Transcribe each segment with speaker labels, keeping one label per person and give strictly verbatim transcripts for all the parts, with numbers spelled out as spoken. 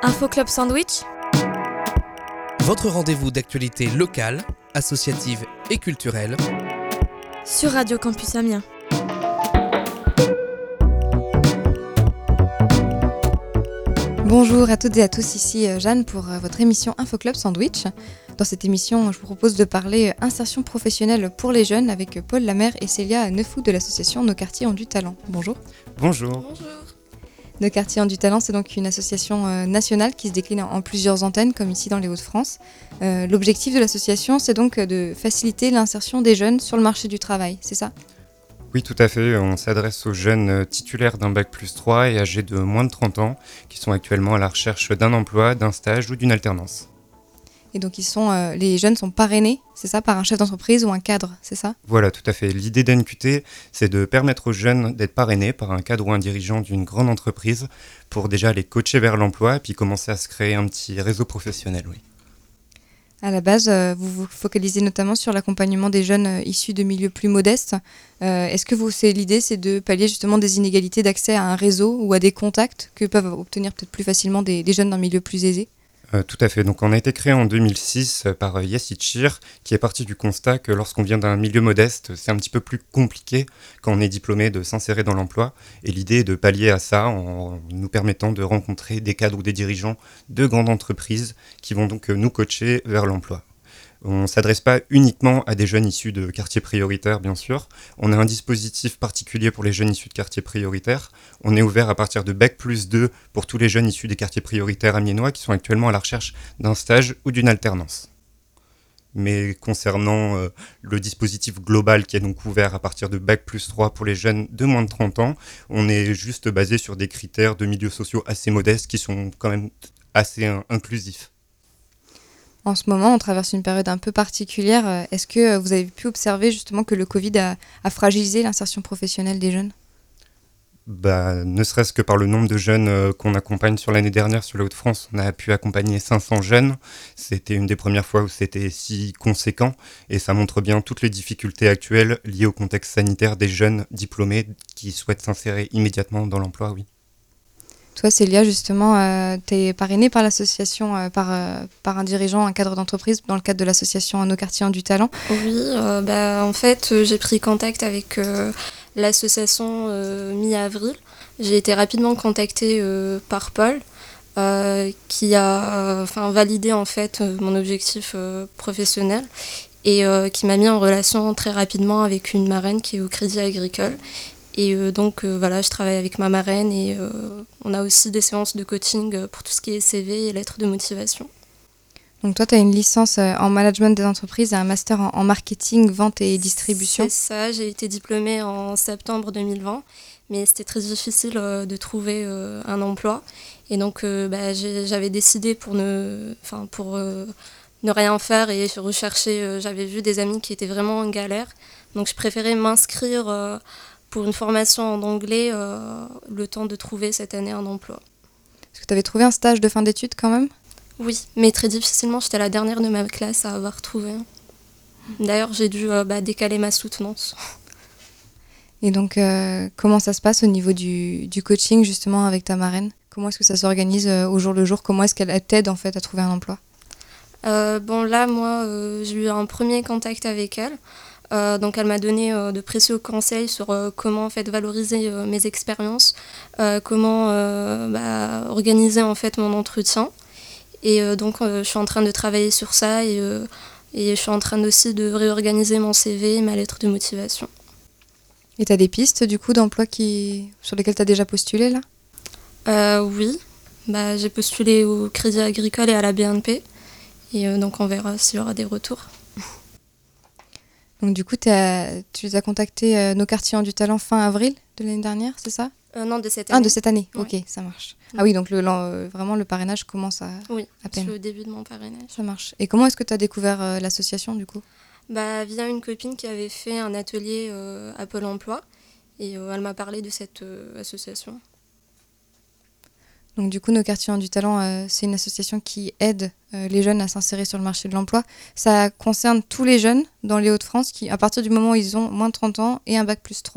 Speaker 1: Info Club Sandwich,
Speaker 2: votre rendez-vous d'actualité locale, associative et culturelle
Speaker 1: sur Radio Campus Amiens.
Speaker 3: Bonjour à toutes et à tous, ici Jeanne pour votre émission Info Club Sandwich. Dans cette émission, je vous propose de parler insertion professionnelle pour les jeunes avec Paul Lamère et Célia Neufou de l'association Nos Quartiers ont du talent. Bonjour.
Speaker 4: Bonjour.
Speaker 1: Bonjour.
Speaker 3: Nos Quartiers ont du talent, c'est donc une association euh, nationale qui se décline en, en plusieurs antennes, comme ici dans les Hauts-de-France. Euh, l'objectif de l'association, c'est donc de faciliter l'insertion des jeunes sur le marché du travail, c'est ça ?
Speaker 4: Oui, tout à fait. On s'adresse aux jeunes titulaires d'un bac plus trois et âgés de moins de trente ans qui sont actuellement à la recherche d'un emploi, d'un stage ou d'une alternance.
Speaker 3: Et donc ils sont, euh, les jeunes sont parrainés, c'est ça, par un chef d'entreprise ou un cadre, c'est ça ?
Speaker 4: Voilà, tout à fait. L'idée d'N Q T, c'est de permettre aux jeunes d'être parrainés par un cadre ou un dirigeant d'une grande entreprise pour déjà les coacher vers l'emploi et puis commencer à se créer un petit réseau professionnel, oui.
Speaker 3: À la base, euh, vous vous focalisez notamment sur l'accompagnement des jeunes euh, issus de milieux plus modestes. Euh, est-ce que vous, c'est, l'idée, c'est de pallier justement des inégalités d'accès à un réseau ou à des contacts que peuvent obtenir peut-être plus facilement des, des jeunes d'un milieu plus aisé ?
Speaker 4: Euh, tout à fait. Donc, on a été créé en deux mille six euh, par euh, Yassy Chir, qui est parti du constat que lorsqu'on vient d'un milieu modeste, c'est un petit peu plus compliqué quand on est diplômé de s'insérer dans l'emploi. Et l'idée est de pallier à ça en nous permettant de rencontrer des cadres ou des dirigeants de grandes entreprises qui vont donc euh, nous coacher vers l'emploi. On ne s'adresse pas uniquement à des jeunes issus de quartiers prioritaires, bien sûr. On a un dispositif particulier pour les jeunes issus de quartiers prioritaires. On est ouvert à partir de bac plus deux pour tous les jeunes issus des quartiers prioritaires amiénois qui sont actuellement à la recherche d'un stage ou d'une alternance. Mais concernant euh, le dispositif global qui est donc ouvert à partir de bac plus trois pour les jeunes de moins de trente ans, on est juste basé sur des critères de milieux sociaux assez modestes qui sont quand même assez in- inclusifs.
Speaker 3: En ce moment, on traverse une période un peu particulière. Est-ce que vous avez pu observer justement que le Covid a, a fragilisé l'insertion professionnelle des jeunes ?
Speaker 4: Bah, ne serait-ce que par le nombre de jeunes euh, qu'on accompagne sur l'année dernière sur les Hauts-de-France, on a pu accompagner cinq cents jeunes. C'était une des premières fois où c'était si conséquent et ça montre bien toutes les difficultés actuelles liées au contexte sanitaire des jeunes diplômés qui souhaitent s'insérer immédiatement dans l'emploi, oui.
Speaker 3: Toi, Célia, justement, euh, tu es parrainée par l'association, euh, par, euh, par un dirigeant, un cadre d'entreprise, dans le cadre de l'association Nos Quartiers ont du talent.
Speaker 5: Oui, euh, bah, en fait, euh, j'ai pris contact avec euh, l'association euh, mi-avril. J'ai été rapidement contactée euh, par Paul, euh, qui a euh, validé en fait euh, mon objectif euh, professionnel et euh, qui m'a mis en relation très rapidement avec une marraine qui est au Crédit Agricole. Et euh, donc euh, voilà, je travaille avec ma marraine et euh, on a aussi des séances de coaching pour tout ce qui est C V et lettres de motivation.
Speaker 3: Donc toi, tu as une licence en management des entreprises et un master en, en marketing, vente et distribution.
Speaker 5: C'est ça, j'ai été diplômée en septembre deux mille vingt, mais c'était très difficile euh, de trouver euh, un emploi. Et donc euh, bah, j'ai, j'avais décidé pour ne, enfin, pour, euh, ne rien faire et rechercher. Euh, j'avais vu des amis qui étaient vraiment en galère, donc je préférais m'inscrire euh, pour une formation en anglais, euh, le temps de trouver cette année un emploi.
Speaker 3: Est-ce que tu avais trouvé un stage de fin d'études quand même ?
Speaker 5: Oui, mais très difficilement, j'étais la dernière de ma classe à avoir trouvé. D'ailleurs, j'ai dû euh, bah, décaler ma soutenance.
Speaker 3: Et donc, euh, comment ça se passe au niveau du, du coaching justement avec ta marraine ? Comment est-ce que ça s'organise euh, au jour le jour ? Comment est-ce qu'elle t'aide en fait à trouver un emploi ?
Speaker 5: euh, Bon là, moi, euh, j'ai eu un premier contact avec elle. Euh, donc elle m'a donné euh, de précieux conseils sur euh, comment en fait valoriser euh, mes expériences, euh, comment euh, bah, organiser en fait mon entretien. Et euh, donc euh, je suis en train de travailler sur ça et, euh, et je suis en train aussi de réorganiser mon C V et ma lettre de motivation.
Speaker 3: Et tu as des pistes du coup d'emploi qui... sur lesquelles tu as déjà postulé là ?
Speaker 5: euh, Oui, bah, j'ai postulé au Crédit Agricole et à la B N P. Et euh, donc on verra s'il y aura des retours.
Speaker 3: Donc du coup, t'as, tu les as contactés, euh, Nos Quartiers ont du talent, fin avril de l'année dernière, c'est ça ?
Speaker 5: euh, Non, de cette année.
Speaker 3: Ah, de cette année,
Speaker 5: Ouais.
Speaker 3: ok, ça marche. Ah oui, donc le, le, vraiment le parrainage commence à,
Speaker 5: Oui,
Speaker 3: à peine.
Speaker 5: c'est le début de mon parrainage.
Speaker 3: Ça marche. Et comment est-ce que tu as découvert euh, l'association du coup ?
Speaker 5: Bah, via une copine qui avait fait un atelier euh, à Pôle emploi et euh, elle m'a parlé de cette euh, association.
Speaker 3: Donc du coup, Nos Quartiers ont du talent, euh, c'est une association qui aide euh, les jeunes à s'insérer sur le marché de l'emploi. Ça concerne tous les jeunes dans les Hauts-de-France qui, à partir du moment où ils ont moins de trente ans et un bac plus trois, c'est ça ?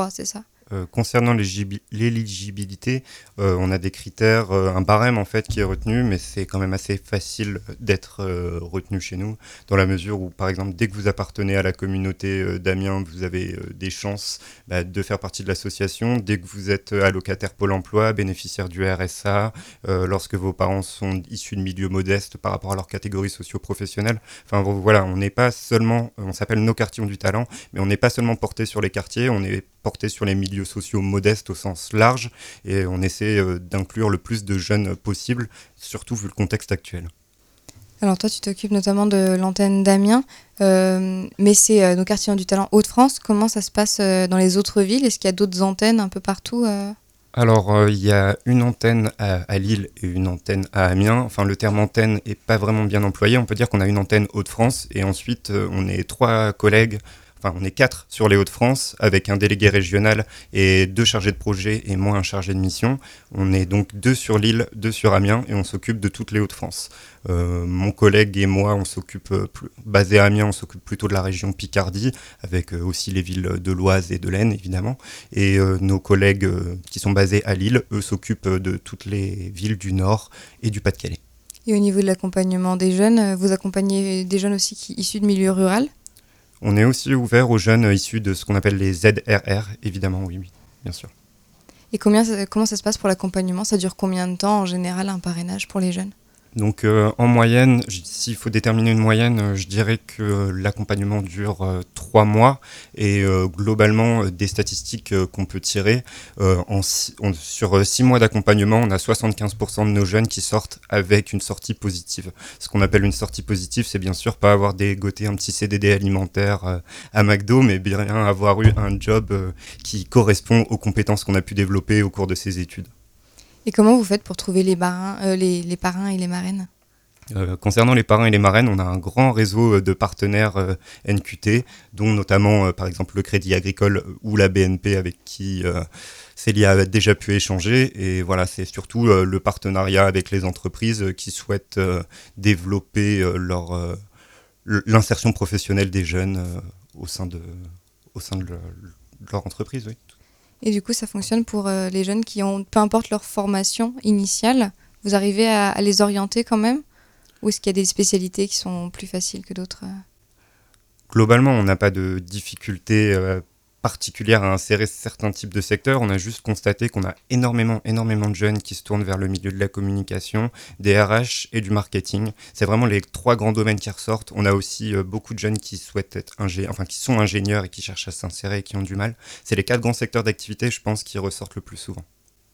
Speaker 4: Euh, concernant l'éligibi- l'éligibilité, euh, on a des critères, euh, un barème en fait qui est retenu, mais c'est quand même assez facile d'être euh, retenu chez nous, dans la mesure où, par exemple, dès que vous appartenez à la communauté euh, d'Amiens, vous avez euh, des chances bah, de faire partie de l'association. Dès que vous êtes allocataire Pôle emploi, bénéficiaire du R S A, euh, lorsque vos parents sont issus de milieux modestes par rapport à leur catégorie socio-professionnelle. Enfin voilà, on n'est pas seulement, on s'appelle Nos quartiers ont du talent, mais on n'est pas seulement porté sur les quartiers, on est porté sur les milieux sociaux modestes au sens large, et on essaie euh, d'inclure le plus de jeunes possible, surtout vu le contexte actuel.
Speaker 3: Alors toi, tu t'occupes notamment de l'antenne d'Amiens, euh, mais c'est euh, Nos quartiers ont du talent Hauts-de-France. Comment ça se passe euh, dans les autres villes? Est-ce qu'il y a d'autres antennes un peu partout euh
Speaker 4: Alors, euh, il y a une antenne à, à Lille et une antenne à Amiens. Enfin, le terme antenne n'est pas vraiment bien employé. On peut dire qu'on a une antenne Hauts-de-France, et ensuite, euh, on est trois collègues. Enfin, on est quatre sur les Hauts-de-France, avec un délégué régional et deux chargés de projet et moi un chargé de mission. On est donc deux sur Lille, deux sur Amiens, et on s'occupe de toutes les Hauts-de-France. Euh, mon collègue et moi, on s'occupe, euh, plus, basé à Amiens, on s'occupe plutôt de la région Picardie, avec euh, aussi les villes de l'Oise et de l'Aisne, évidemment. Et euh, nos collègues euh, qui sont basés à Lille, eux, s'occupent de toutes les villes du Nord et du Pas-de-Calais.
Speaker 3: Et au niveau de l'accompagnement des jeunes, vous accompagnez des jeunes aussi qui, issus de milieux ruraux?
Speaker 4: On est aussi ouvert aux jeunes issus de ce qu'on appelle les Z R R, évidemment, oui, oui, bien sûr.
Speaker 3: Et combien, comment ça se passe pour l'accompagnement? Ça dure combien de temps en général un parrainage pour les jeunes?
Speaker 4: Donc euh, en moyenne, s'il faut déterminer une moyenne, euh, je dirais que euh, l'accompagnement dure euh, trois mois et euh, globalement euh, des statistiques euh, qu'on peut tirer, euh, en, on, sur euh, six mois d'accompagnement, on a soixante-quinze pour cent de nos jeunes qui sortent avec une sortie positive. Ce qu'on appelle une sortie positive, c'est bien sûr pas avoir dégoté un petit C D D alimentaire euh, à McDo, mais bien avoir eu un job euh, qui correspond aux compétences qu'on a pu développer au cours de ces études.
Speaker 3: Et comment vous faites pour trouver les, barins, euh, les, les parrains et les marraines?
Speaker 4: Euh, concernant les parrains et les marraines, on a un grand réseau de partenaires euh, N Q T, dont notamment euh, par exemple le Crédit Agricole ou la B N P avec qui euh, Célia a déjà pu échanger. Et voilà, c'est surtout euh, le partenariat avec les entreprises euh, qui souhaitent euh, développer euh, leur, euh, l'insertion professionnelle des jeunes euh, au sein de, au sein de, le, de leur entreprise. Oui.
Speaker 3: Et du coup, ça fonctionne pour euh, les jeunes qui ont, peu importe leur formation initiale, vous arrivez à, à les orienter quand même? Ou est-ce qu'il y a des spécialités qui sont plus faciles que d'autres?
Speaker 4: Globalement, on n'a pas de difficulté euh, particulière à insérer certains types de secteurs. On a juste constaté qu'on a énormément, énormément de jeunes qui se tournent vers le milieu de la communication, des R H et du marketing. C'est vraiment les trois grands domaines qui ressortent. On a aussi euh, beaucoup de jeunes qui souhaitent être ingé- enfin qui sont ingénieurs et qui cherchent à s'insérer et qui ont du mal. C'est les quatre grands secteurs d'activité, je pense, qui ressortent le plus souvent.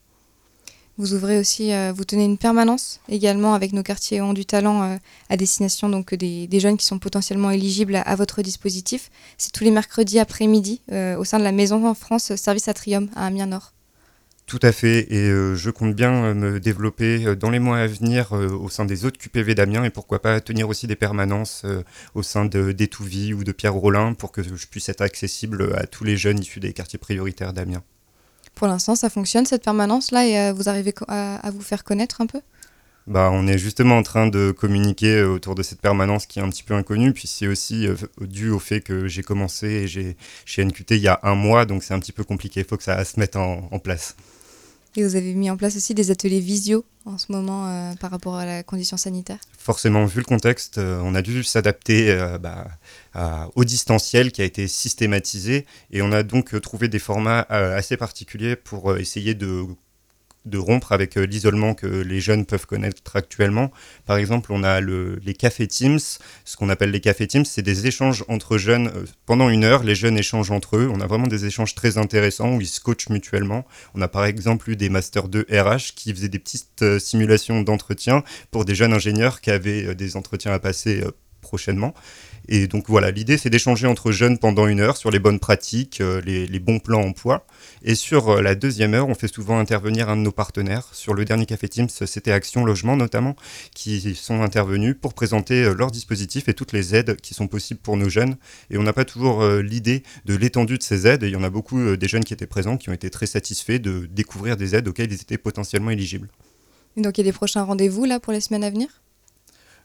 Speaker 3: Vous ouvrez aussi, euh, vous tenez une permanence également avec Nos quartiers ont du talent euh, à destination donc des, des jeunes qui sont potentiellement éligibles à, à votre dispositif. C'est tous les mercredis après-midi euh, au sein de la Maison en France Service Atrium à Amiens Nord.
Speaker 4: Tout à fait, et euh, je compte bien euh, me développer euh, dans les mois à venir euh, au sein des autres Q P V d'Amiens, et pourquoi pas tenir aussi des permanences euh, au sein de d'Étouvie ou de Pierre-Rollin pour que je puisse être accessible à tous les jeunes issus des quartiers prioritaires d'Amiens.
Speaker 3: Pour l'instant, ça fonctionne cette permanence-là et euh, vous arrivez co- à, à vous faire connaître un peu?
Speaker 4: Bah, on est justement en train de communiquer euh, autour de cette permanence qui est un petit peu inconnue, puis c'est aussi euh, dû au fait que j'ai commencé et j'ai, chez N Q T il y a un mois, donc c'est un petit peu compliqué, il faut que ça se mette en, en place.
Speaker 3: Et vous avez mis en place aussi des ateliers visio en ce moment euh, par rapport à la condition sanitaire?
Speaker 4: Forcément, vu le contexte, euh, on a dû s'adapter euh, bah, à, au distanciel qui a été systématisé, et on a donc euh, trouvé des formats euh, assez particuliers pour euh, essayer de de rompre avec euh, l'isolement que les jeunes peuvent connaître actuellement. Par exemple, on a le, les cafés Teams. Ce qu'on appelle les cafés Teams, c'est des échanges entre jeunes. Euh, pendant une heure, les jeunes échangent entre eux. On a vraiment des échanges très intéressants où ils se coachent mutuellement. On a par exemple eu des Master deux R H qui faisaient des petites euh, simulations d'entretien pour des jeunes ingénieurs qui avaient euh, des entretiens à passer euh, prochainement. Et donc voilà, l'idée c'est d'échanger entre jeunes pendant une heure sur les bonnes pratiques, euh, les, les bons plans emploi. Et sur euh, la deuxième heure, on fait souvent intervenir un de nos partenaires. Sur le dernier Café Teams, c'était Action Logement notamment, qui sont intervenus pour présenter euh, leurs dispositifs et toutes les aides qui sont possibles pour nos jeunes. Et on n'a pas toujours euh, l'idée de l'étendue de ces aides. Et il y en a beaucoup euh, des jeunes qui étaient présents qui ont été très satisfaits de découvrir des aides auxquelles ils étaient potentiellement éligibles.
Speaker 3: Et donc il y a des prochains rendez-vous là pour les semaines à venir?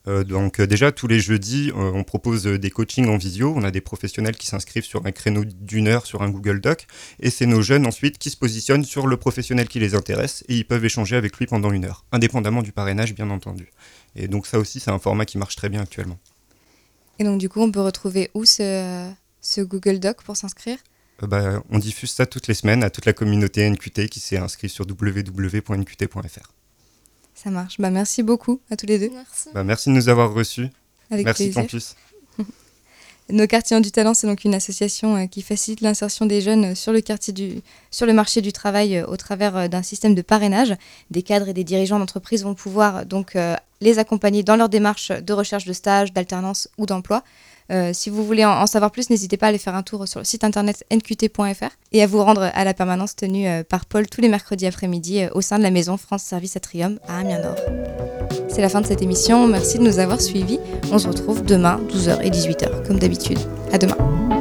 Speaker 4: Euh, donc euh, déjà tous les jeudis, euh, on propose euh, des coachings en visio. On a des professionnels qui s'inscrivent sur un créneau d'une heure sur un Google Doc, et c'est nos jeunes ensuite qui se positionnent sur le professionnel qui les intéresse et ils peuvent échanger avec lui pendant une heure, indépendamment du parrainage bien entendu. Et donc ça aussi c'est un format qui marche très bien actuellement.
Speaker 3: Et donc du coup, on peut retrouver où ce, ce Google Doc pour s'inscrire ?
Speaker 4: Euh, bah, on diffuse ça toutes les semaines à toute la communauté N Q T qui s'est inscrite sur w w w point n q t point f r.
Speaker 3: Ça marche. Bah, merci beaucoup à tous les deux.
Speaker 5: Merci.
Speaker 4: Bah, merci de nous avoir reçus.
Speaker 3: Avec
Speaker 4: Merci
Speaker 3: plaisir.
Speaker 4: Campus.
Speaker 3: Nos quartiers ont du talent, c'est donc une association euh, qui facilite l'insertion des jeunes euh, sur le, quartier du, sur le marché du travail euh, au travers euh, d'un système de parrainage. Des cadres et des dirigeants d'entreprise vont pouvoir donc euh, les accompagner dans leur démarche de recherche de stage, d'alternance ou d'emploi. Euh, si vous voulez en, en savoir plus, n'hésitez pas à aller faire un tour sur le site internet n q t point f r et à vous rendre à la permanence tenue euh, par Paul tous les mercredis après-midi euh, au sein de la maison France Service Atrium à Amiens-Nord. C'est la fin de cette émission, merci de nous avoir suivis. On se retrouve demain, douze heures et dix-huit heures, comme d'habitude. À demain.